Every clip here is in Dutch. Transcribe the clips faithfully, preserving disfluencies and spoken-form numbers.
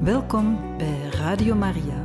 Welkom bij Radio Maria.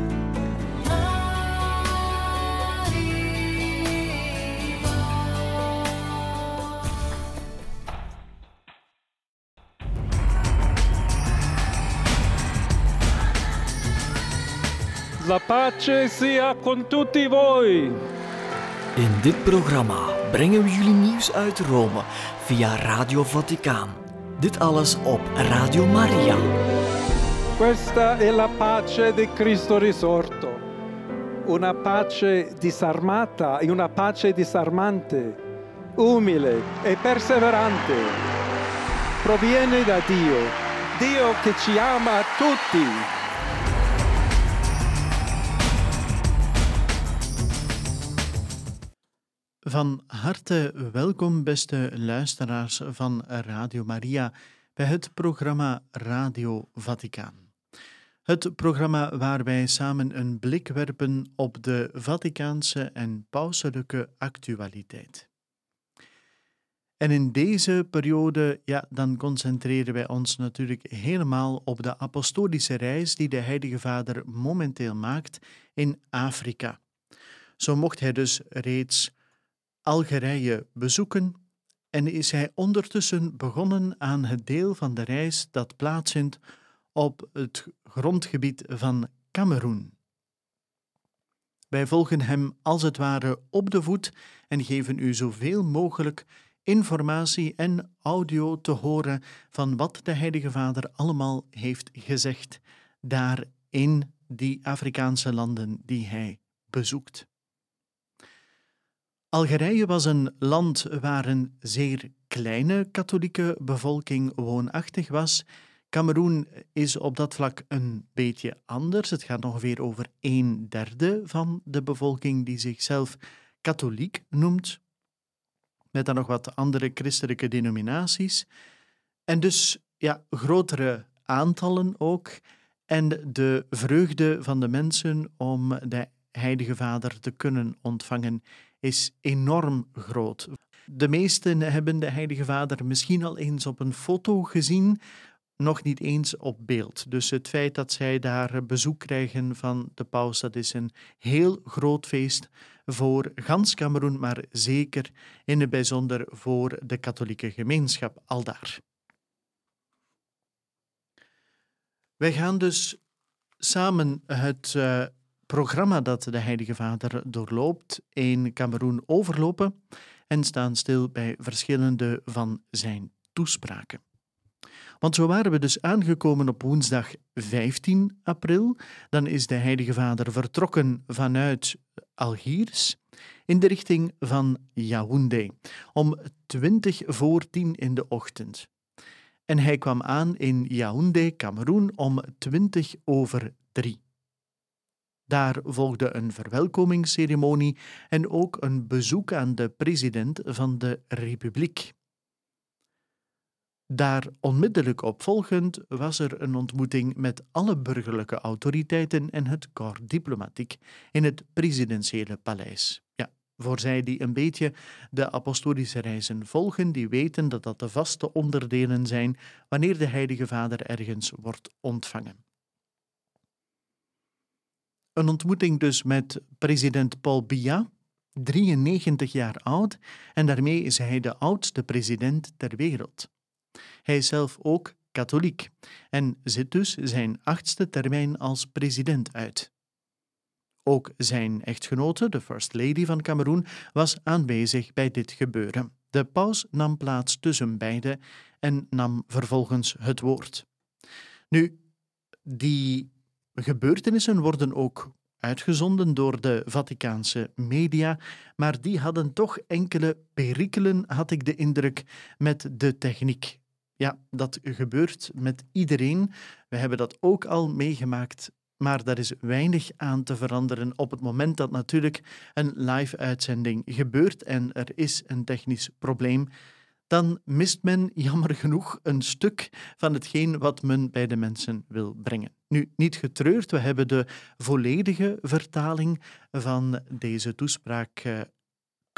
La pace sia con tutti voi. In dit programma brengen we jullie nieuws uit Rome via Radio Vaticaan. Dit alles op Radio Maria. Questa è la pace di Cristo risorto. Una pace disarmata e una pace disarmante, umile e perseverante. Proviene da Dio, Dio che ci ama tutti. Van harte welkom, beste luisteraars van Radio Maria, bij het programma Radio Vaticaan. Het programma waar wij samen een blik werpen op de Vaticaanse en pauselijke actualiteit. En in deze periode, ja, dan concentreren wij ons natuurlijk helemaal op de apostolische reis die de Heilige Vader momenteel maakt in Afrika. Zo mocht hij dus reeds Algerije bezoeken en is hij ondertussen begonnen aan het deel van de reis dat plaatsvindt op het grondgebied van Kameroen. Wij volgen hem als het ware op de voet en geven u zoveel mogelijk informatie en audio te horen van wat de Heilige Vader allemaal heeft gezegd daar in die Afrikaanse landen die hij bezoekt. Algerije was een land waar een zeer kleine katholieke bevolking woonachtig was. Kameroen is op dat vlak een beetje anders. Het gaat ongeveer over een derde van de bevolking die zichzelf katholiek noemt, met dan nog wat andere christelijke denominaties. En dus ja, grotere aantallen ook. En de vreugde van de mensen om de Heilige Vader te kunnen ontvangen is enorm groot. De meesten hebben de Heilige Vader misschien al eens op een foto gezien, nog niet eens op beeld. Dus het feit dat zij daar bezoek krijgen van de paus, dat is een heel groot feest voor gans Kameroen, maar zeker in het bijzonder voor de katholieke gemeenschap aldaar. Wij gaan dus samen het uh, programma dat de Heilige Vader doorloopt in Kameroen overlopen en staan stil bij verschillende van zijn toespraken. Want zo waren we dus aangekomen op woensdag vijftien april. Dan is de Heilige Vader vertrokken vanuit Algiers in de richting van Yaoundé om twintig voor tien in de ochtend. En hij kwam aan in Yaoundé, Kameroen, om twintig over drie. Daar volgde een verwelkomingsceremonie en ook een bezoek aan de president van de Republiek. Daar onmiddellijk op volgend was er een ontmoeting met alle burgerlijke autoriteiten en het corps diplomatiek in het presidentiële paleis. Ja, voor zij die een beetje de apostolische reizen volgen, die weten dat dat de vaste onderdelen zijn wanneer de Heilige Vader ergens wordt ontvangen. Een ontmoeting dus met president Paul Biya, drieënnegentig jaar oud, en daarmee is hij de oudste president ter wereld. Hij is zelf ook katholiek en zit dus zijn achtste termijn als president uit. Ook zijn echtgenote, de First Lady van Kameroen, was aanwezig bij dit gebeuren. De paus nam plaats tussen beiden en nam vervolgens het woord. Nu, die gebeurtenissen worden ook uitgezonden door de Vaticaanse media, maar die hadden toch enkele perikelen, had ik de indruk, met de techniek. Ja, dat gebeurt met iedereen. We hebben dat ook al meegemaakt, maar daar is weinig aan te veranderen op het moment dat natuurlijk een live-uitzending gebeurt en er is een technisch probleem. Dan mist men jammer genoeg een stuk van hetgeen wat men bij de mensen wil brengen. Nu, niet getreurd, we hebben de volledige vertaling van deze toespraak uh, kunnen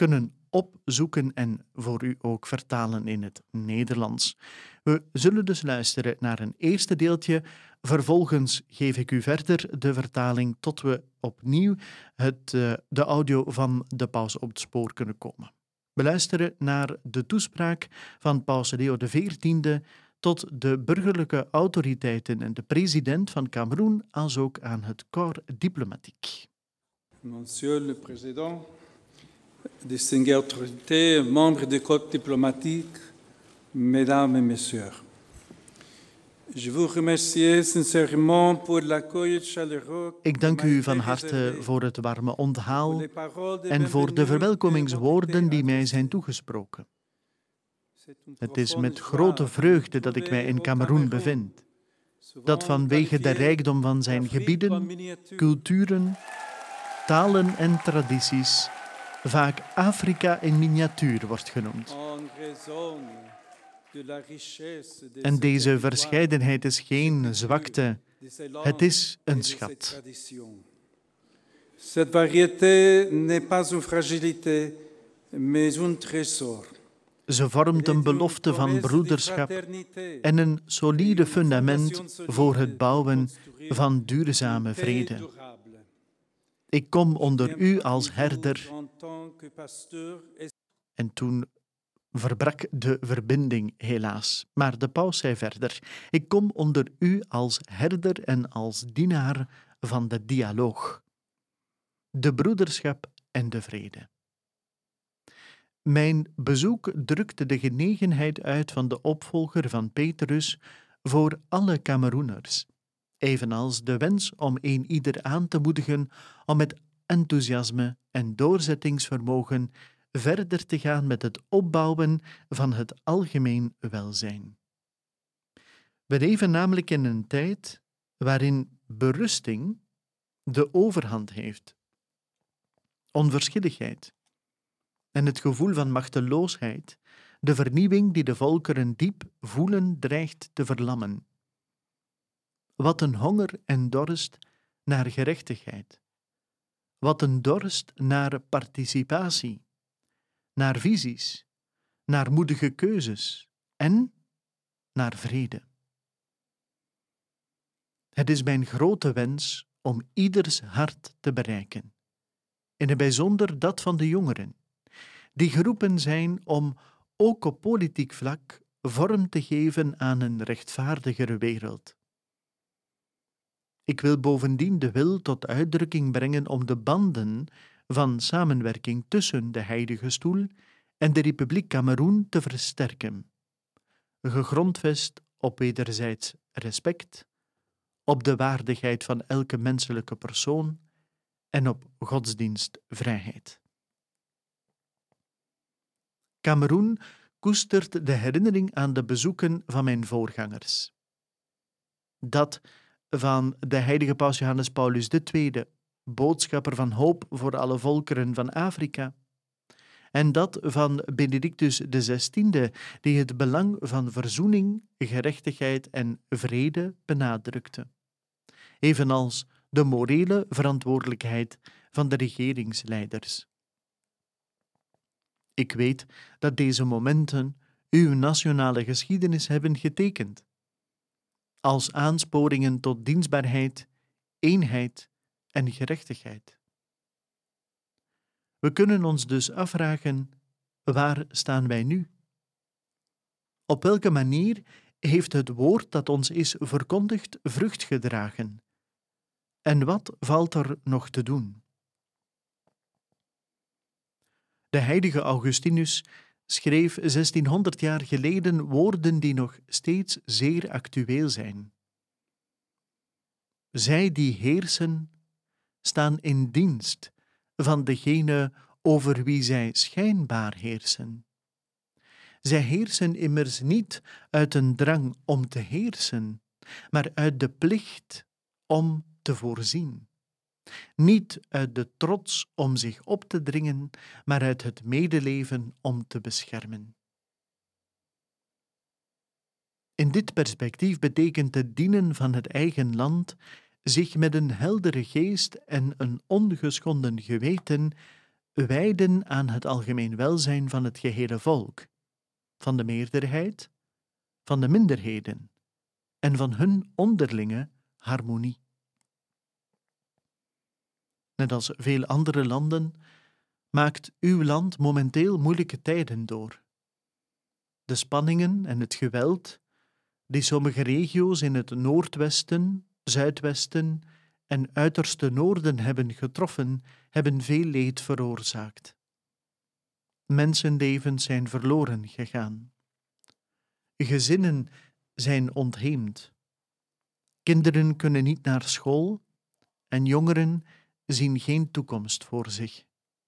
opzoeken en voor u ook vertalen in het Nederlands. We zullen dus luisteren naar een eerste deeltje. Vervolgens geef ik u verder de vertaling tot we opnieuw het, uh, de audio van de paus op het spoor kunnen komen. We luisteren naar de toespraak van paus Leo de veertiende tot de burgerlijke autoriteiten en de president van Kameroen, als ook aan het corps diplomatique. Monsieur le Président, distinguées autorités, membres du corps diplomatique, mesdames et messieurs. Je vous remercie sincèrement pour l'accueil chaleureux. Ik dank u van harte voor het warme onthaal en voor de verwelkomingswoorden die mij zijn toegesproken. Het is met grote vreugde dat ik mij in Kameroen bevind, dat vanwege de rijkdom van zijn gebieden, culturen, talen en tradities vaak Afrika in miniatuur wordt genoemd. En deze verscheidenheid is geen zwakte, het is een schat. Cette variété n'est pas une fragilité, mais un trésor. Ze vormt een belofte van broederschap en een solide fundament voor het bouwen van duurzame vrede. Ik kom onder u als herder. En toen verbrak de verbinding helaas. Maar de paus zei verder: ik kom onder u als herder en als dienaar van de dialoog, de broederschap en de vrede. Mijn bezoek drukte de genegenheid uit van de opvolger van Petrus voor alle Kameroeners, evenals de wens om een ieder aan te moedigen om met enthousiasme en doorzettingsvermogen verder te gaan met het opbouwen van het algemeen welzijn. We leven namelijk in een tijd waarin berusting de overhand heeft. Onverschilligheid en het gevoel van machteloosheid, de vernieuwing die de volkeren diep voelen, dreigt te verlammen. Wat een honger en dorst naar gerechtigheid. Wat een dorst naar participatie, naar visies, naar moedige keuzes en naar vrede. Het is mijn grote wens om ieders hart te bereiken, in het bijzonder dat van de jongeren, die geroepen zijn om ook op politiek vlak vorm te geven aan een rechtvaardigere wereld. Ik wil bovendien de wil tot uitdrukking brengen om de banden van samenwerking tussen de Heilige Stoel en de Republiek Kameroen te versterken, gegrondvest op wederzijds respect, op de waardigheid van elke menselijke persoon en op godsdienstvrijheid. Kameroen koestert de herinnering aan de bezoeken van mijn voorgangers. Dat van de heilige paus Johannes Paulus de Tweede, boodschapper van hoop voor alle volkeren van Afrika, en dat van Benedictus de Zestiende, die het belang van verzoening, gerechtigheid en vrede benadrukte, evenals de morele verantwoordelijkheid van de regeringsleiders. Ik weet dat deze momenten uw nationale geschiedenis hebben getekend, als aansporingen tot dienstbaarheid, eenheid en gerechtigheid. We kunnen ons dus afvragen, waar staan wij nu? Op welke manier heeft het woord dat ons is verkondigd vrucht gedragen? En wat valt er nog te doen? De heilige Augustinus schreef zestienhonderd jaar geleden woorden die nog steeds zeer actueel zijn. Zij die heersen, staan in dienst van degene over wie zij schijnbaar heersen. Zij heersen immers niet uit een drang om te heersen, maar uit de plicht om te voorzien. Niet uit de trots om zich op te dringen, maar uit het medeleven om te beschermen. In dit perspectief betekent het dienen van het eigen land zich met een heldere geest en een ongeschonden geweten wijden aan het algemeen welzijn van het gehele volk, van de meerderheid, van de minderheden en van hun onderlinge harmonie. Net als veel andere landen maakt uw land momenteel moeilijke tijden door. De spanningen en het geweld die sommige regio's in het noordwesten, zuidwesten en uiterste noorden hebben getroffen, hebben veel leed veroorzaakt. Mensenlevens zijn verloren gegaan. Gezinnen zijn ontheemd. Kinderen kunnen niet naar school en jongeren zien geen toekomst voor zich.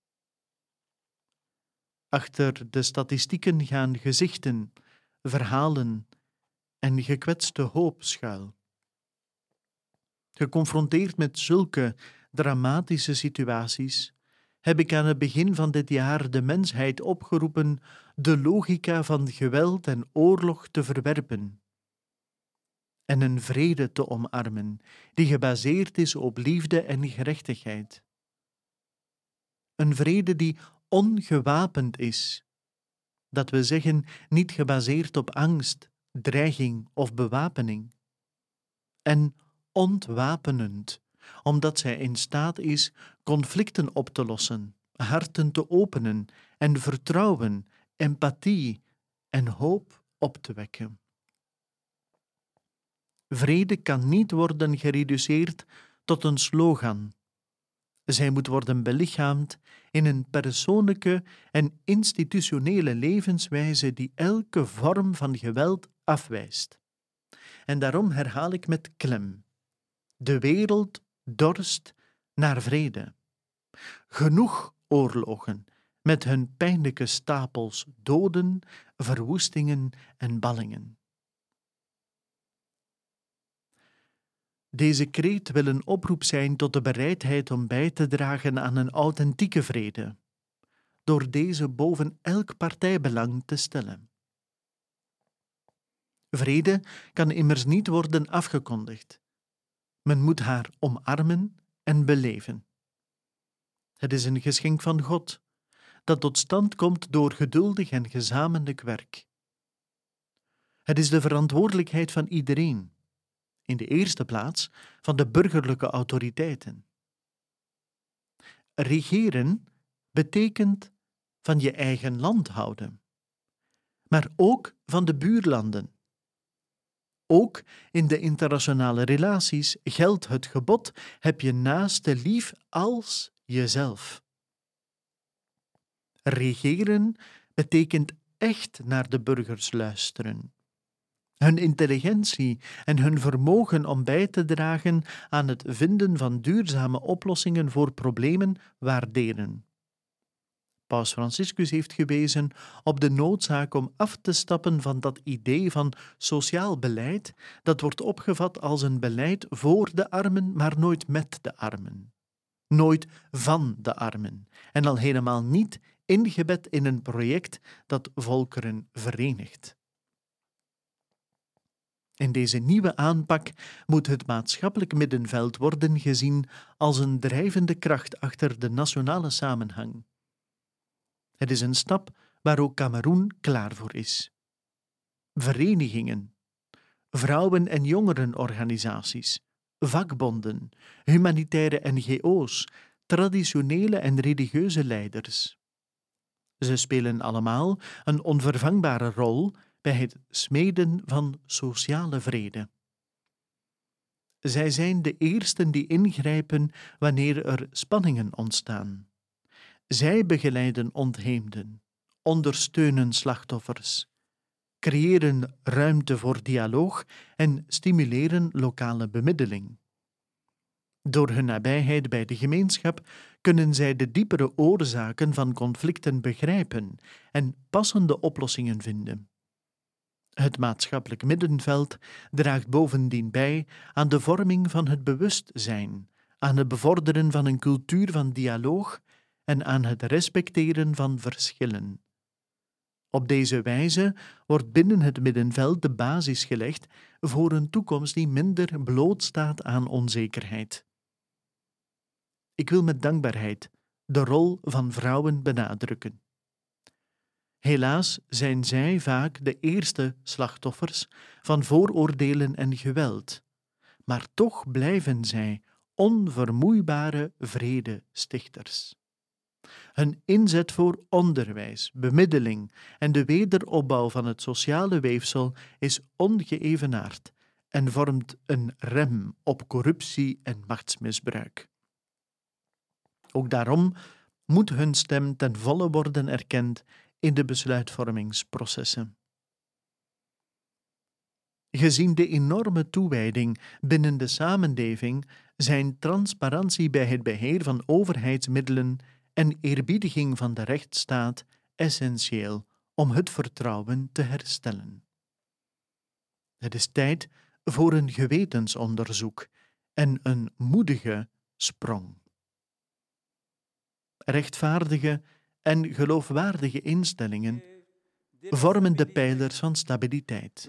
Achter de statistieken gaan gezichten, verhalen en gekwetste hoop schuil. Geconfronteerd met zulke dramatische situaties heb ik aan het begin van dit jaar de mensheid opgeroepen de logica van geweld en oorlog te verwerpen en een vrede te omarmen die gebaseerd is op liefde en gerechtigheid. Een vrede die ongewapend is, dat we zeggen niet gebaseerd op angst, dreiging of bewapening, en ontwapenend, omdat zij in staat is conflicten op te lossen, harten te openen en vertrouwen, empathie en hoop op te wekken. Vrede kan niet worden gereduceerd tot een slogan. Zij moet worden belichaamd in een persoonlijke en institutionele levenswijze die elke vorm van geweld afwijst. En daarom herhaal ik met klem: de wereld dorst naar vrede. Genoeg oorlogen met hun pijnlijke stapels doden, verwoestingen en ballingen. Deze kreet wil een oproep zijn tot de bereidheid om bij te dragen aan een authentieke vrede, door deze boven elk partijbelang te stellen. Vrede kan immers niet worden afgekondigd. Men moet haar omarmen en beleven. Het is een geschenk van God, dat tot stand komt door geduldig en gezamenlijk werk. Het is de verantwoordelijkheid van iedereen, in de eerste plaats van de burgerlijke autoriteiten. Regeren betekent van je eigen land houden, maar ook van de buurlanden. Ook in de internationale relaties geldt het gebod: heb je naaste lief als jezelf. Regeren betekent echt naar de burgers luisteren, hun intelligentie en hun vermogen om bij te dragen aan het vinden van duurzame oplossingen voor problemen waarderen. Paus Franciscus heeft gewezen op de noodzaak om af te stappen van dat idee van sociaal beleid dat wordt opgevat als een beleid voor de armen, maar nooit met de armen. Nooit van de armen en al helemaal niet ingebed in een project dat volkeren verenigt. In deze nieuwe aanpak moet het maatschappelijk middenveld worden gezien als een drijvende kracht achter de nationale samenhang. Het is een stap waar ook Kameroen klaar voor is. Verenigingen, vrouwen- en jongerenorganisaties, vakbonden, humanitaire N G O's, traditionele en religieuze leiders. Ze spelen allemaal een onvervangbare rol bij het smeden van sociale vrede. Zij zijn de eersten die ingrijpen wanneer er spanningen ontstaan. Zij begeleiden ontheemden, ondersteunen slachtoffers, creëren ruimte voor dialoog en stimuleren lokale bemiddeling. Door hun nabijheid bij de gemeenschap kunnen zij de diepere oorzaken van conflicten begrijpen en passende oplossingen vinden. Het maatschappelijk middenveld draagt bovendien bij aan de vorming van het bewustzijn, aan het bevorderen van een cultuur van dialoog en aan het respecteren van verschillen. Op deze wijze wordt binnen het middenveld de basis gelegd voor een toekomst die minder blootstaat aan onzekerheid. Ik wil met dankbaarheid de rol van vrouwen benadrukken. Helaas zijn zij vaak de eerste slachtoffers van vooroordelen en geweld, maar toch blijven zij onvermoeibare vredestichters. Hun inzet voor onderwijs, bemiddeling en de wederopbouw van het sociale weefsel is ongeëvenaard en vormt een rem op corruptie en machtsmisbruik. Ook daarom moet hun stem ten volle worden erkend in de besluitvormingsprocessen. Gezien de enorme toewijding binnen de samenleving zijn transparantie bij het beheer van overheidsmiddelen en eerbiediging van de rechtsstaat essentieel om het vertrouwen te herstellen. Het is tijd voor een gewetensonderzoek en een moedige sprong. Rechtvaardige en geloofwaardige instellingen vormen de pijlers van stabiliteit.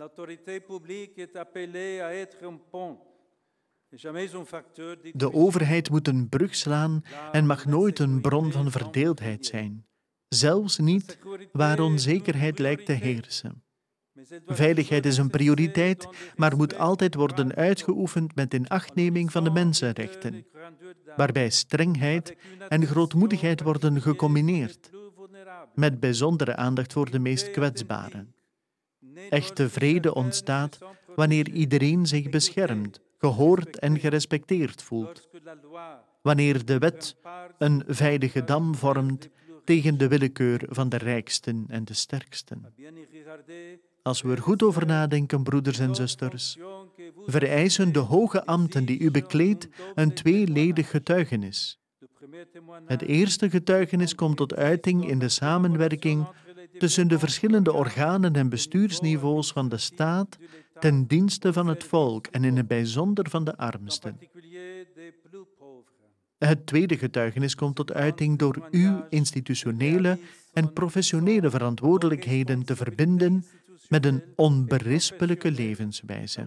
De overheid moet een brug slaan en mag nooit een bron van verdeeldheid zijn, zelfs niet waar onzekerheid lijkt te heersen. Veiligheid is een prioriteit, maar moet altijd worden uitgeoefend met inachtneming van de mensenrechten, waarbij strengheid en grootmoedigheid worden gecombineerd, met bijzondere aandacht voor de meest kwetsbaren. Echte vrede ontstaat wanneer iedereen zich beschermd, gehoord en gerespecteerd voelt, wanneer de wet een veilige dam vormt tegen de willekeur van de rijksten en de sterksten. Als we er goed over nadenken, broeders en zusters, vereisen de hoge ambten die u bekleedt een tweeledig getuigenis. Het eerste getuigenis komt tot uiting in de samenwerking tussen de verschillende organen en bestuursniveaus van de staat ten dienste van het volk en in het bijzonder van de armsten. Het tweede getuigenis komt tot uiting door uw institutionele en professionele verantwoordelijkheden te verbinden met een onberispelijke levenswijze.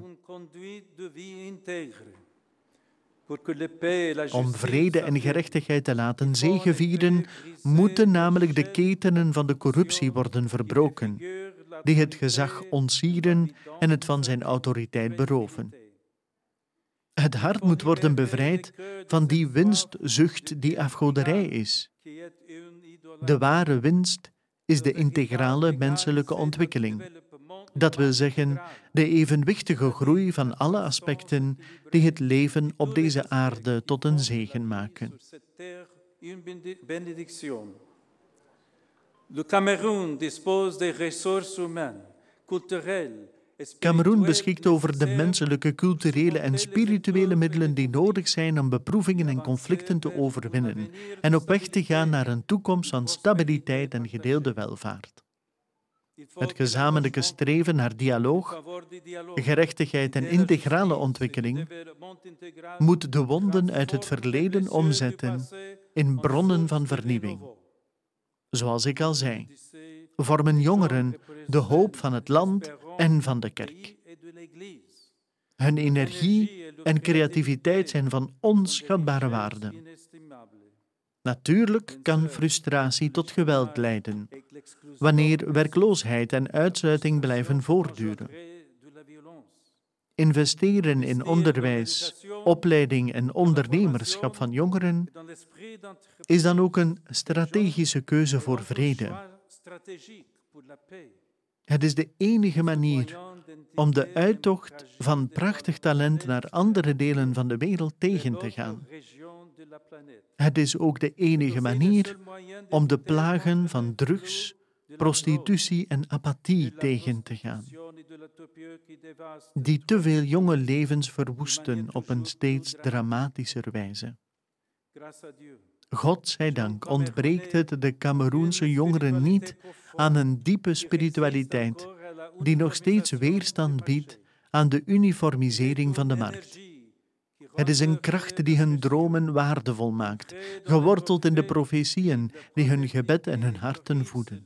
Om vrede en gerechtigheid te laten zegevieren, moeten namelijk de ketenen van de corruptie worden verbroken, die het gezag ontsieren en het van zijn autoriteit beroven. Het hart moet worden bevrijd van die winstzucht die afgoderij is. De ware winst is de integrale menselijke ontwikkeling. Dat wil zeggen, de evenwichtige groei van alle aspecten die het leven op deze aarde tot een zegen maken. Kameroen beschikt over de menselijke, culturele en spirituele middelen die nodig zijn om beproevingen en conflicten te overwinnen en op weg te gaan naar een toekomst van stabiliteit en gedeelde welvaart. Het gezamenlijke streven naar dialoog, gerechtigheid en integrale ontwikkeling moet de wonden uit het verleden omzetten in bronnen van vernieuwing. Zoals ik al zei, vormen jongeren de hoop van het land en van de kerk. Hun energie en creativiteit zijn van onschatbare waarde. Natuurlijk kan frustratie tot geweld leiden, wanneer werkloosheid en uitsluiting blijven voortduren. Investeren in onderwijs, opleiding en ondernemerschap van jongeren is dan ook een strategische keuze voor vrede. Het is de enige manier om de uittocht van prachtig talent naar andere delen van de wereld tegen te gaan. Het is ook de enige manier om de plagen van drugs, prostitutie en apathie tegen te gaan, die te veel jonge levens verwoesten op een steeds dramatischer wijze. God zij dank ontbreekt het de Kameroense jongeren niet aan een diepe spiritualiteit die nog steeds weerstand biedt aan de uniformisering van de markt. Het is een kracht die hun dromen waardevol maakt, geworteld in de profetieën die hun gebed en hun harten voeden.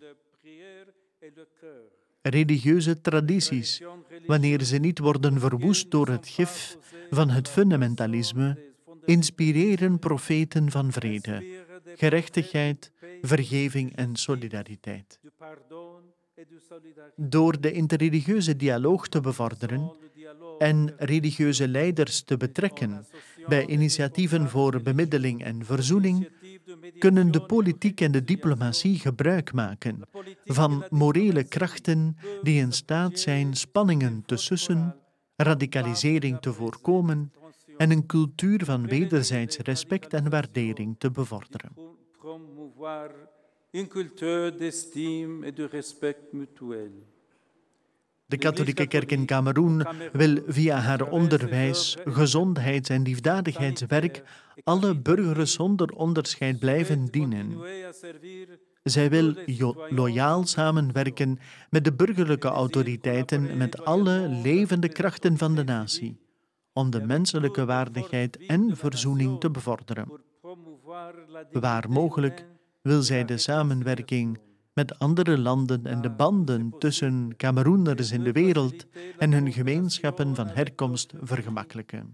Religieuze tradities, wanneer ze niet worden verwoest door het gif van het fundamentalisme, inspireren profeten van vrede gerechtigheid, vergeving en solidariteit. Door de interreligieuze dialoog te bevorderen en religieuze leiders te betrekken bij initiatieven voor bemiddeling en verzoening, kunnen de politiek en de diplomatie gebruik maken van morele krachten die in staat zijn spanningen te sussen, radicalisering te voorkomen en een cultuur van wederzijds respect en waardering te bevorderen. De katholieke kerk in Kameroen wil via haar onderwijs, gezondheids- en liefdadigheidswerk alle burgers zonder onderscheid blijven dienen. Zij wil jo- loyaal samenwerken met de burgerlijke autoriteiten en met alle levende krachten van de natie, om de menselijke waardigheid en verzoening te bevorderen. Waar mogelijk wil zij de samenwerking met andere landen en de banden tussen Kameroeners in de wereld en hun gemeenschappen van herkomst vergemakkelijken.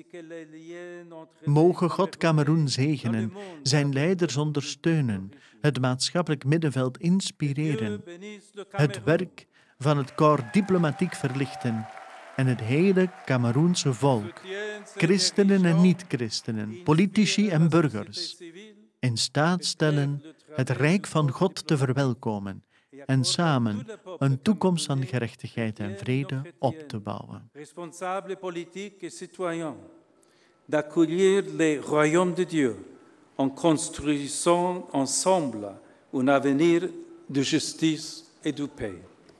Mogen God Kameroen zegenen, zijn leiders ondersteunen, het maatschappelijk middenveld inspireren, het werk van het corps diplomatiek verlichten en het hele Kameroense volk, christenen en niet-christenen, politici en burgers, in staat stellen het Rijk van God te verwelkomen en samen een toekomst van gerechtigheid en vrede op te bouwen. Responsables politiques et citoyens, d'accueillir le royaume de Dieu en construisant ensemble un avenir de justice et de paix.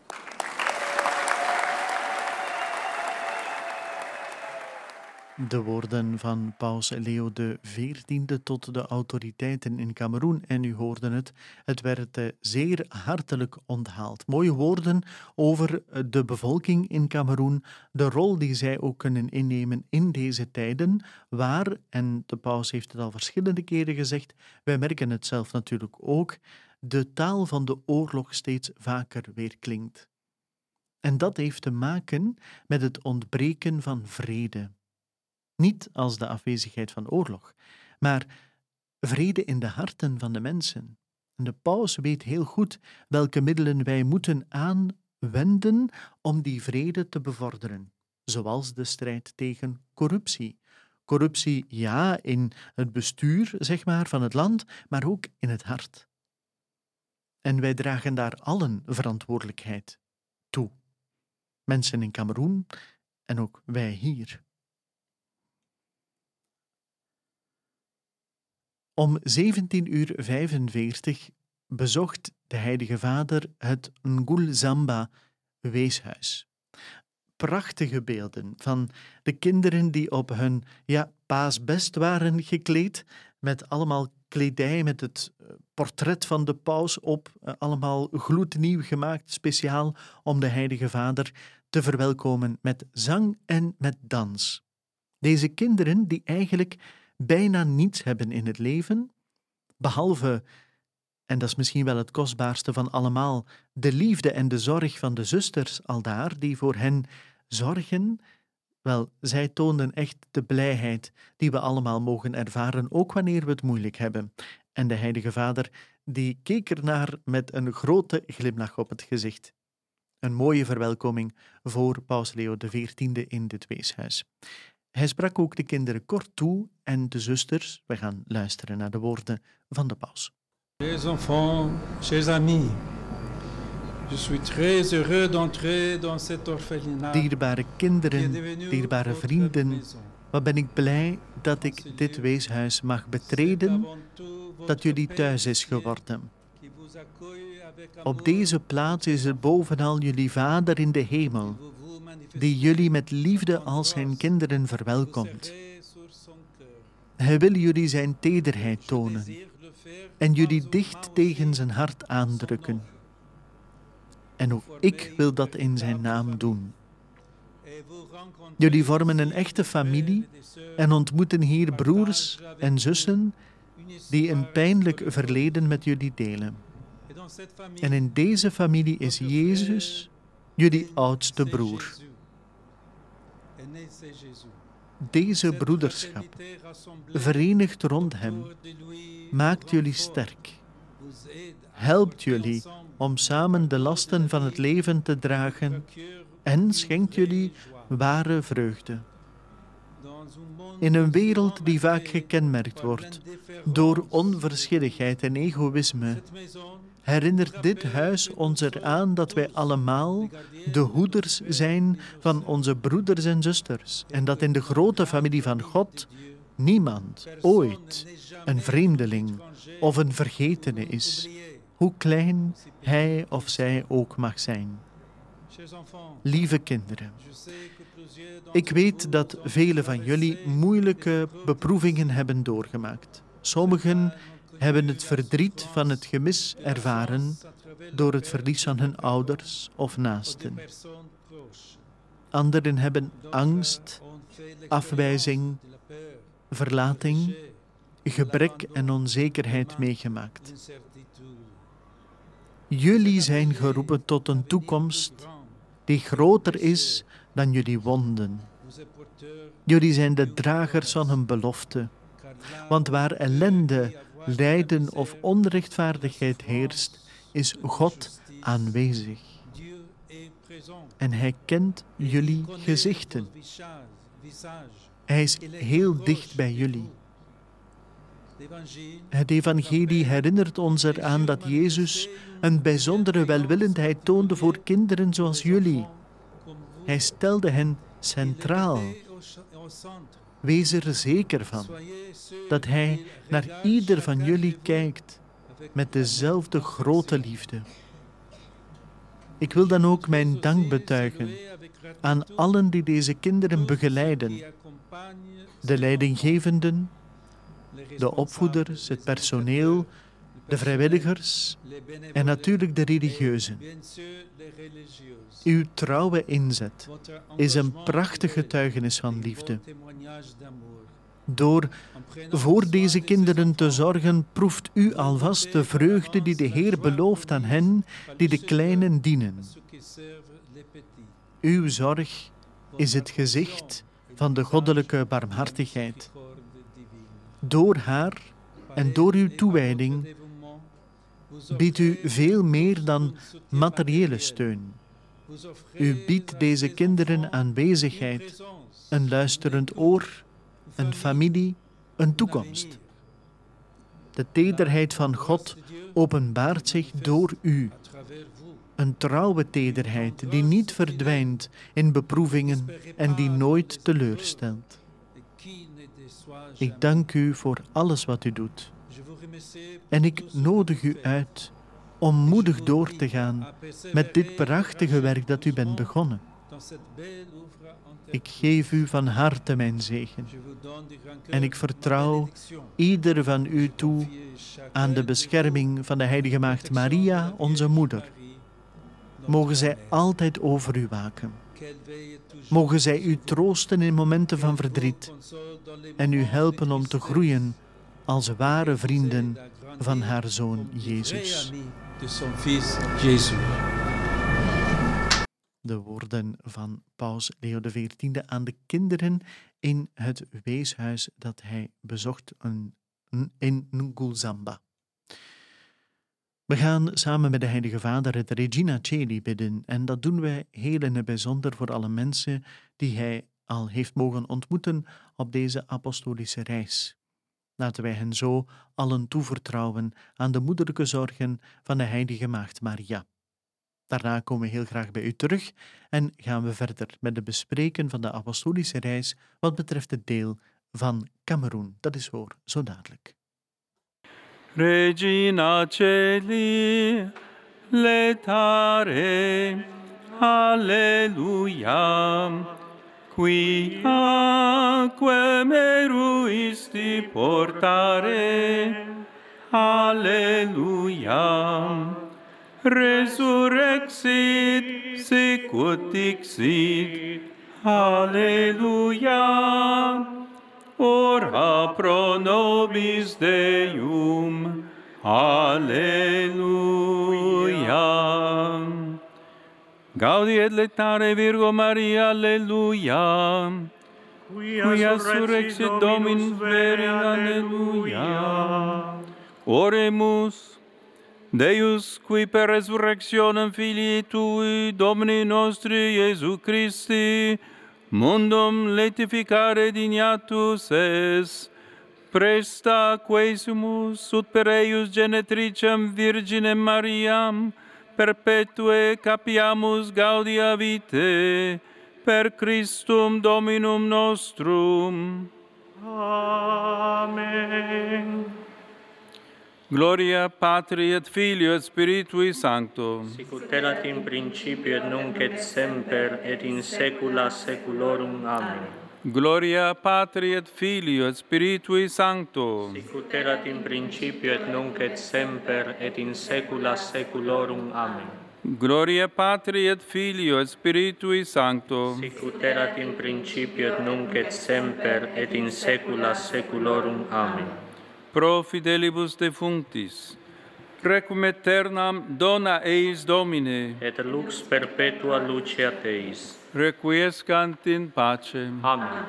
De woorden van paus Leo de veertiende tot de autoriteiten in Kameroen. En u hoorde het, het werd zeer hartelijk onthaald. Mooie woorden over de bevolking in Kameroen, de rol die zij ook kunnen innemen in deze tijden, waar, en de paus heeft het al verschillende keren gezegd, wij merken het zelf natuurlijk ook, de taal van de oorlog steeds vaker weerklinkt. En dat heeft te maken met het ontbreken van vrede. Niet als de afwezigheid van oorlog, maar vrede in de harten van de mensen. En de paus weet heel goed welke middelen wij moeten aanwenden om die vrede te bevorderen, zoals de strijd tegen corruptie. Corruptie, ja, in het bestuur, zeg maar, van het land, maar ook in het hart. En wij dragen daar allen verantwoordelijkheid toe. Mensen in Kameroen en ook wij hier. Om zeventien uur vijfenveertig bezocht de Heilige Vader het Ngul-Zamba weeshuis. Prachtige beelden van de kinderen die op hun ja, paasbest waren gekleed, met allemaal kledij met het portret van de paus op, allemaal gloednieuw gemaakt, speciaal om de Heilige Vader te verwelkomen met zang en met dans. Deze kinderen die eigenlijk bijna niets hebben in het leven, behalve, en dat is misschien wel het kostbaarste van allemaal, de liefde en de zorg van de zusters aldaar, die voor hen zorgen. Wel, zij toonden echt de blijheid die we allemaal mogen ervaren, ook wanneer we het moeilijk hebben. En de Heilige Vader, die keek ernaar met een grote glimlach op het gezicht. Een mooie verwelkoming voor paus Leo de veertiende in dit weeshuis. Hij sprak ook de kinderen kort toe en de zusters. We gaan luisteren naar de woorden van de paus. Chers enfants, chers amis, je suis très heureux d'entrer dans cet orphelinat. Dierbare kinderen, dierbare vrienden, wat ben ik blij dat ik dit weeshuis mag betreden, dat jullie thuis is geworden. Op deze plaats is er bovenal jullie Vader in de hemel, die jullie met liefde als zijn kinderen verwelkomt. Hij wil jullie zijn tederheid tonen en jullie dicht tegen zijn hart aandrukken. En ook ik wil dat in zijn naam doen. Jullie vormen een echte familie en ontmoeten hier broers en zussen die een pijnlijk verleden met jullie delen. En in deze familie is Jezus jullie oudste broer. Deze broederschap, verenigd rond Hem, maakt jullie sterk. Helpt jullie om samen de lasten van het leven te dragen en schenkt jullie ware vreugde. In een wereld die vaak gekenmerkt wordt door onverschilligheid en egoïsme, herinnert dit huis ons eraan dat wij allemaal de hoeders zijn van onze broeders en zusters en dat in de grote familie van God niemand ooit een vreemdeling of een vergetene is, hoe klein hij of zij ook mag zijn. Lieve kinderen, ik weet dat velen van jullie moeilijke beproevingen hebben doorgemaakt. Sommigen hebben het verdriet van het gemis ervaren door het verlies van hun ouders of naasten. Anderen hebben angst, afwijzing, verlating, gebrek en onzekerheid meegemaakt. Jullie zijn geroepen tot een toekomst die groter is dan jullie wonden. Jullie zijn de dragers van een belofte. Want waar ellende, lijden of onrechtvaardigheid heerst, is God aanwezig. En Hij kent jullie gezichten. Hij is heel dicht bij jullie. Het evangelie herinnert ons eraan dat Jezus een bijzondere welwillendheid toonde voor kinderen zoals jullie. Hij stelde hen centraal. Wees er zeker van dat Hij naar ieder van jullie kijkt met dezelfde grote liefde. Ik wil dan ook mijn dank betuigen aan allen die deze kinderen begeleiden, de leidinggevenden, de opvoeders, het personeel, de vrijwilligers en natuurlijk de religieuzen. Uw trouwe inzet is een prachtig getuigenis van liefde. Door voor deze kinderen te zorgen, proeft u alvast de vreugde die de Heer belooft aan hen die de kleinen dienen. Uw zorg is het gezicht van de goddelijke barmhartigheid. Door haar en door uw toewijding biedt u veel meer dan materiële steun. U biedt deze kinderen aanwezigheid, een luisterend oor, een familie, een toekomst. De tederheid van God openbaart zich door u. Een trouwe tederheid die niet verdwijnt in beproevingen en die nooit teleurstelt. Ik dank u voor alles wat u doet. En ik nodig u uit om moedig door te gaan met dit prachtige werk dat u bent begonnen. Ik geef u van harte mijn zegen. En ik vertrouw ieder van u toe aan de bescherming van de Heilige Maagd Maria, onze moeder. Mogen zij altijd over u waken. Mogen zij u troosten in momenten van verdriet en u helpen om te groeien als ware vrienden van haar Zoon Jezus. De woorden van Paus Leo de veertiende aan de kinderen in het weeshuis dat hij bezocht in Ngulzamba. We gaan samen met de Heilige Vader het Regina Coeli bidden en dat doen wij heel in het bijzonder voor alle mensen die hij al heeft mogen ontmoeten op deze apostolische reis. Laten wij hen zo allen toevertrouwen aan de moederlijke zorgen van de Heilige Maagd Maria. Daarna komen we heel graag bij u terug en gaan we verder met het bespreken van de apostolische reis wat betreft het deel van Kameroen. Dat is voor zo dadelijk. Regina Coeli, letare, alleluia, quia meruisti portare, alleluia, resurrexit, sicut dixit, alleluia, ora pro nobis Deum, alleluia. Gaudi et letare Virgo Maria, alleluia. Quia surrexit Dominus vere, alleluia. Oremus. Deus, qui per resurrectionem Filii Tui, Domini nostri Iesu Christi, mundum laetificare dignatus es, presta quesumus ut per eius genetricem Virginem Mariam, perpetue capiamus gaudia vitae, per Christum Dominum nostrum. Amen. Gloria Patri et Filio et Spiritui Sancto. Sic ut erat in principio et nunc et semper et in saecula saeculorum. Amen. Gloria Patri et Filio et Spiritui Sancto. Sic ut erat in principio et nunc et semper et in saecula saeculorum. Amen. Gloria Patri et Filio et Spiritui Sancto. Sic ut erat in principio et nunc et semper et in saecula saeculorum. Amen. Pro fidelibus defunctis, requiem aeternam dona eis Domine, Et lux perpetua luceat eis. requiescant in pace. Amen.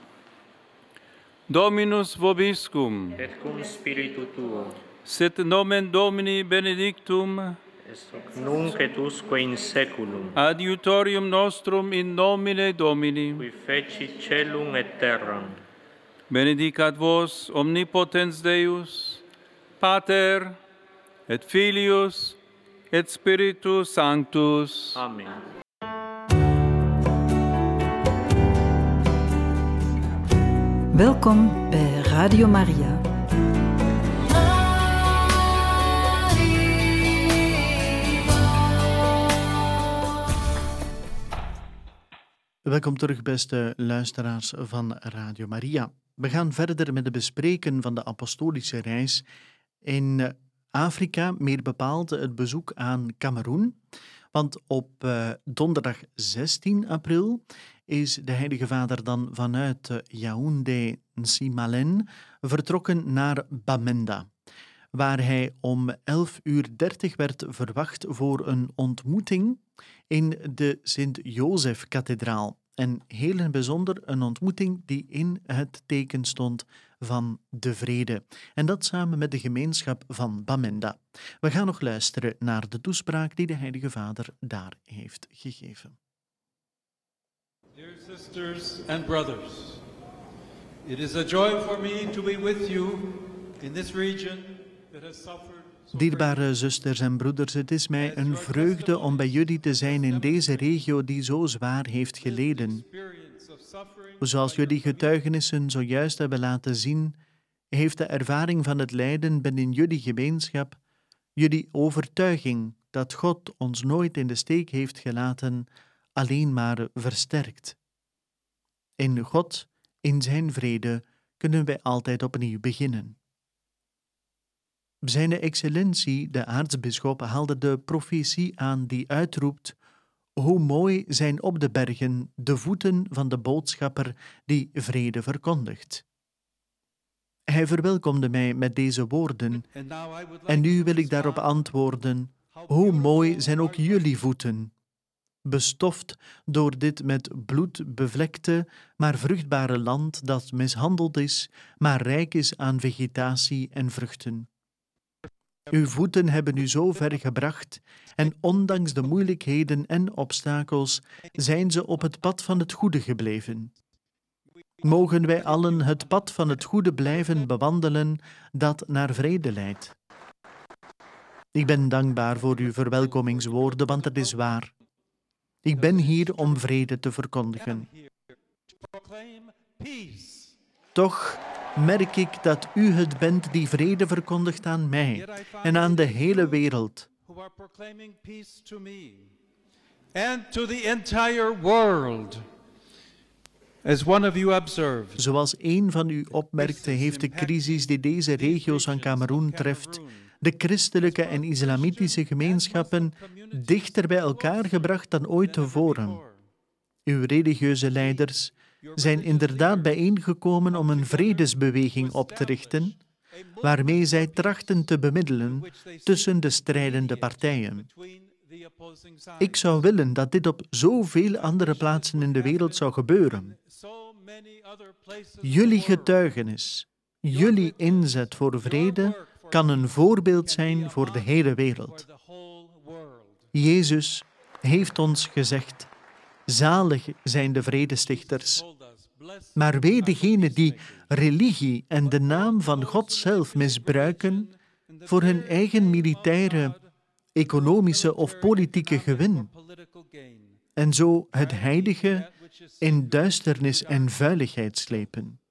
Dominus vobiscum, Et cum spiritu tuo, sit nomen Domini benedictum, est hoc nunc et usque in saeculum, adiutorium nostrum in nomine Domini. qui fecit caelum et terram. Benedicat vos omnipotens Deus, Pater et Filius et Spiritus Sanctus. Amen. Welkom bij Radio Maria. Welkom terug, beste luisteraars van Radio Maria. We gaan verder met het bespreken van de apostolische reis in Afrika, meer bepaald het bezoek aan Kameroen. Want op uh, donderdag zestien april is de Heilige Vader dan vanuit uh, Yaoundé Nsimalen vertrokken naar Bamenda, waar hij om elf uur dertig werd verwacht voor een ontmoeting in de Sint-Jozef-kathedraal. En heel in bijzonder een ontmoeting die in het teken stond van de vrede. En dat samen met de gemeenschap van Bamenda. We gaan nog luisteren naar de toespraak die de Heilige Vader daar heeft gegeven. Dear sisters and brothers, it is a joy for me to be with you in this region that has suffered. Dierbare zusters en broeders, het is mij een vreugde om bij jullie te zijn in deze regio die zo zwaar heeft geleden. Zoals jullie getuigenissen zojuist hebben laten zien, heeft de ervaring van het lijden binnen jullie gemeenschap jullie overtuiging dat God ons nooit in de steek heeft gelaten, alleen maar versterkt. In God, in zijn vrede, kunnen wij altijd opnieuw beginnen. Zijne excellentie, de aartsbisschop, haalde de profetie aan die uitroept: hoe mooi zijn op de bergen de voeten van de boodschapper die vrede verkondigt. Hij verwelkomde mij met deze woorden en nu wil ik daarop antwoorden: hoe mooi zijn ook jullie voeten, bestoft door dit met bloed bevlekte, maar vruchtbare land dat mishandeld is, maar rijk is aan vegetatie en vruchten. Uw voeten hebben u zo ver gebracht en ondanks de moeilijkheden en obstakels zijn ze op het pad van het goede gebleven. Mogen wij allen het pad van het goede blijven bewandelen dat naar vrede leidt. Ik ben dankbaar voor uw verwelkomingswoorden, want het is waar. Ik ben hier om vrede te verkondigen. Toch merk ik dat u het bent die vrede verkondigt aan mij en aan de hele wereld. And to the entire world. As one of you observed, Zoals een van u opmerkte, heeft de crisis die deze regio's van Kameroen treft de christelijke en islamitische gemeenschappen dichter bij elkaar gebracht dan ooit tevoren. Uw religieuze leiders zijn inderdaad bijeengekomen om een vredesbeweging op te richten, waarmee zij trachten te bemiddelen tussen de strijdende partijen. Ik zou willen dat dit op zoveel andere plaatsen in de wereld zou gebeuren. Jullie getuigenis, jullie inzet voor vrede kan een voorbeeld zijn voor de hele wereld. Jezus heeft ons gezegd: zalig zijn de vredestichters. Maar wee degenen die religie en de naam van God zelf misbruiken voor hun eigen militaire, economische of politieke gewin, en zo het heilige in duisternis en vuiligheid slepen.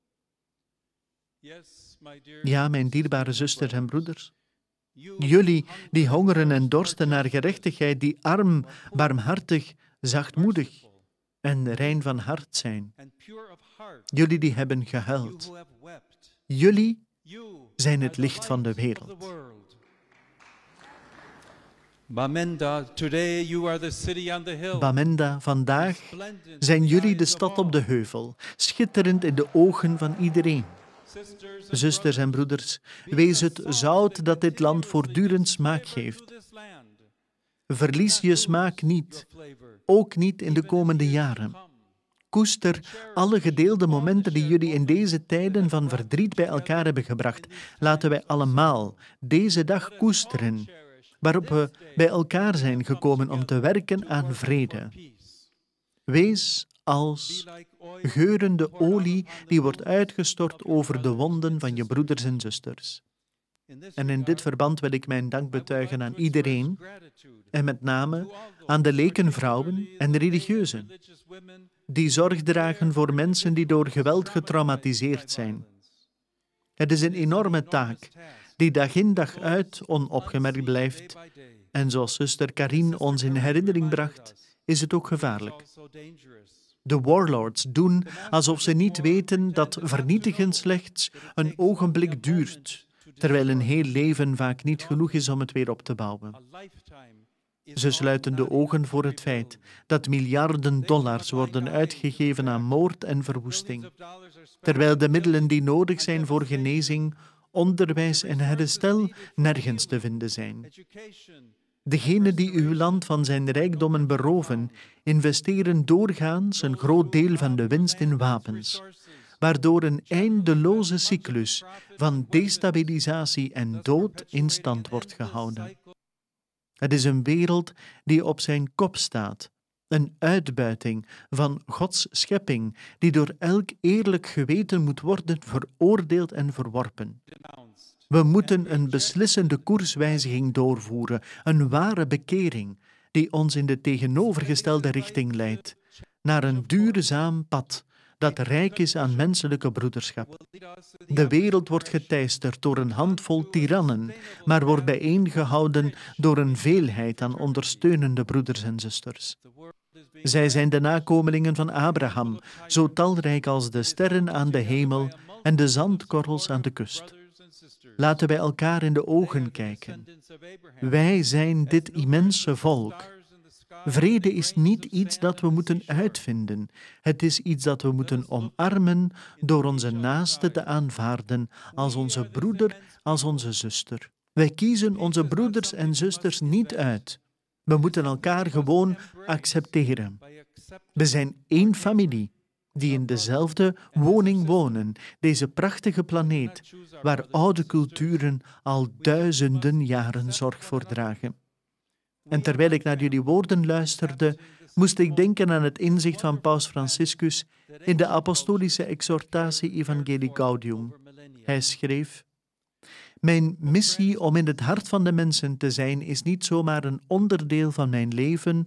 Ja, mijn dierbare zusters en broeders, jullie die hongeren en dorsten naar gerechtigheid, die arm, barmhartig, zachtmoedig en rein van hart zijn. Jullie die hebben gehuild. Jullie zijn het licht van de wereld. Bamenda, today you are the city on the hill. Bamenda, vandaag zijn jullie de stad op de heuvel, schitterend in de ogen van iedereen. Zusters en broeders, wees het zout dat dit land voortdurend smaak geeft. Verlies je smaak niet, ook niet in de komende jaren. Koester alle gedeelde momenten die jullie in deze tijden van verdriet bij elkaar hebben gebracht. Laten wij allemaal deze dag koesteren, waarop we bij elkaar zijn gekomen om te werken aan vrede. Wees als geurende olie die wordt uitgestort over de wonden van je broeders en zusters. En in dit verband wil ik mijn dank betuigen aan iedereen, en met name aan de lekenvrouwen en de religieuzen, die zorg dragen voor mensen die door geweld getraumatiseerd zijn. Het is een enorme taak die dag in dag uit onopgemerkt blijft. En zoals zuster Karine ons in herinnering bracht, is het ook gevaarlijk. De warlords doen alsof ze niet weten dat vernietigen slechts een ogenblik duurt, terwijl een heel leven vaak niet genoeg is om het weer op te bouwen. Ze sluiten de ogen voor het feit dat miljarden dollars worden uitgegeven aan moord en verwoesting, terwijl de middelen die nodig zijn voor genezing, onderwijs en herstel nergens te vinden zijn. Degenen die uw land van zijn rijkdommen beroven, investeren doorgaans een groot deel van de winst in wapens, waardoor een eindeloze cyclus van destabilisatie en dood in stand wordt gehouden. Het is een wereld die op zijn kop staat, een uitbuiting van Gods schepping, die door elk eerlijk geweten moet worden veroordeeld en verworpen. We moeten een beslissende koerswijziging doorvoeren, een ware bekering, die ons in de tegenovergestelde richting leidt, naar een duurzaam pad, dat rijk is aan menselijke broederschap. De wereld wordt geteisterd door een handvol tirannen, maar wordt bijeengehouden door een veelheid aan ondersteunende broeders en zusters. Zij zijn de nakomelingen van Abraham, zo talrijk als de sterren aan de hemel en de zandkorrels aan de kust. Laten wij elkaar in de ogen kijken. Wij zijn dit immense volk. Vrede is niet iets dat we moeten uitvinden. Het is iets dat we moeten omarmen door onze naaste te aanvaarden als onze broeder, als onze zuster. Wij kiezen onze broeders en zusters niet uit. We moeten elkaar gewoon accepteren. We zijn één familie die in dezelfde woning wonen, deze prachtige planeet, waar oude culturen al duizenden jaren zorg voor dragen. En terwijl ik naar jullie woorden luisterde, moest ik denken aan het inzicht van Paus Franciscus in de apostolische exhortatie Evangelii Gaudium. Hij schreef: mijn missie om in het hart van de mensen te zijn is niet zomaar een onderdeel van mijn leven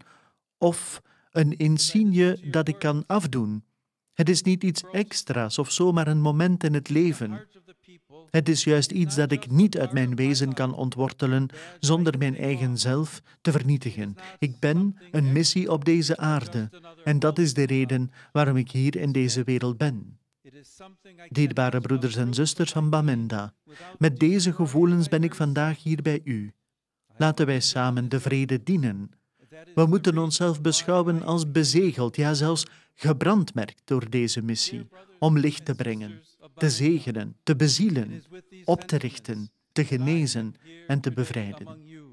of een insigne dat ik kan afdoen. Het is niet iets extra's of zomaar een moment in het leven. Het is juist iets dat ik niet uit mijn wezen kan ontwortelen zonder mijn eigen zelf te vernietigen. Ik ben een missie op deze aarde en dat is de reden waarom ik hier in deze wereld ben. Dierbare broeders en zusters van Bamenda, met deze gevoelens ben ik vandaag hier bij u. Laten wij samen de vrede dienen. We moeten onszelf beschouwen als bezegeld, ja zelfs gebrandmerkt door deze missie, om licht te brengen, te zegenen, te bezielen, op te richten, te genezen en te bevrijden.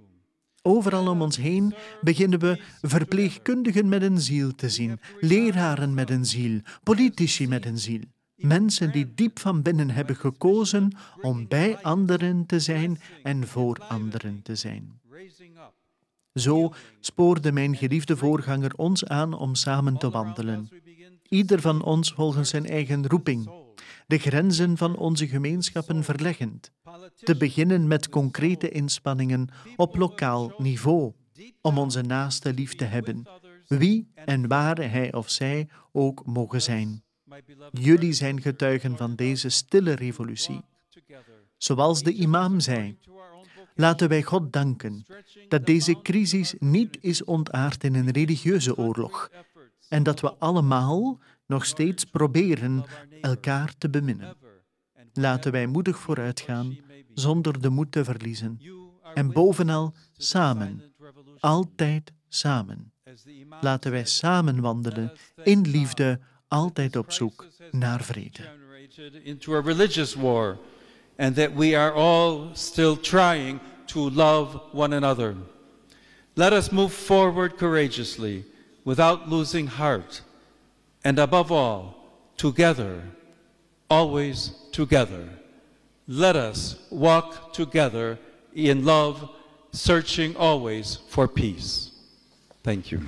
Overal om ons heen beginnen we verpleegkundigen met een ziel te zien, leraren met een ziel, politici met een ziel. Mensen die diep van binnen hebben gekozen om bij anderen te zijn en voor anderen te zijn. Zo spoorde mijn geliefde voorganger ons aan om samen te wandelen. Ieder van ons volgens zijn eigen roeping. De grenzen van onze gemeenschappen verleggend. Te beginnen met concrete inspanningen op lokaal niveau, om onze naaste lief te hebben, wie en waar hij of zij ook mogen zijn. Jullie zijn getuigen van deze stille revolutie. Zoals de imam zei, laten wij God danken dat deze crisis niet is ontaard in een religieuze oorlog en dat we allemaal nog steeds proberen elkaar te beminnen. Laten wij moedig vooruitgaan zonder de moed te verliezen en bovenal samen, altijd samen. Laten wij samen wandelen in liefde, altijd op zoek naar vrede. Into a religious war, and that we are all still trying to love one another. Let us move forward courageously, without losing heart, and above all, together, always together. Let us walk together in love, searching always for peace. Thank you.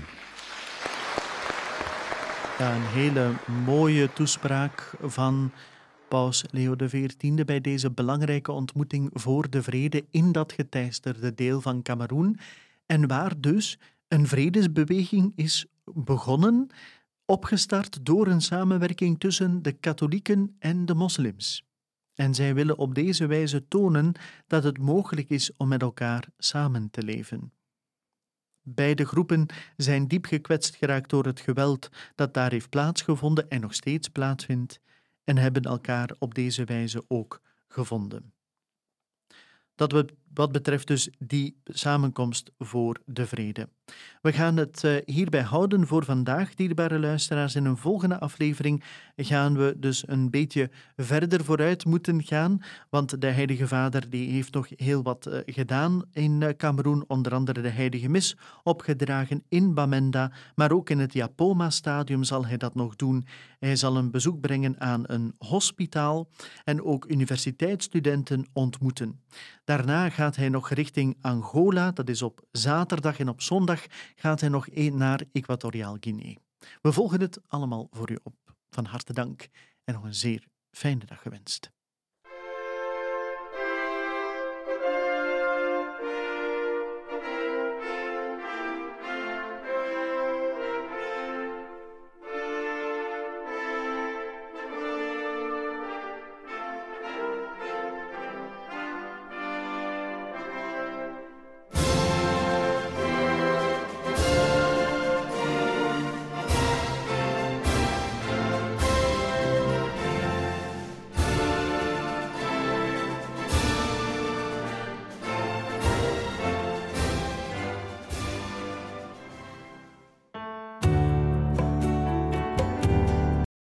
Ja, een hele mooie toespraak van Paus Leo de veertiende bij deze belangrijke ontmoeting voor de vrede in dat geteisterde deel van Kameroen en waar dus een vredesbeweging is begonnen, opgestart door een samenwerking tussen de katholieken en de moslims. En zij willen op deze wijze tonen dat het mogelijk is om met elkaar samen te leven. Beide groepen zijn diep gekwetst geraakt door het geweld dat daar heeft plaatsgevonden en nog steeds plaatsvindt, en hebben elkaar op deze wijze ook gevonden. Dat wat betreft dus die samenkomst voor de vrede. We gaan het uh, hierbij houden voor vandaag, dierbare luisteraars. In een volgende aflevering gaan we dus een beetje verder vooruit moeten gaan, want de Heilige Vader die heeft nog heel wat uh, gedaan in Kameroen, uh, onder andere de Heilige Mis opgedragen in Bamenda, maar ook in het Yapoma-stadium zal hij dat nog doen. Hij zal een bezoek brengen aan een hospitaal en ook universiteitsstudenten ontmoeten. Daarna gaat hij nog richting Angola, dat is op zaterdag, en op zondag gaat hij nog naar Equatoriaal Guinea. We volgen het allemaal voor u op. Van harte dank en nog een zeer fijne dag gewenst.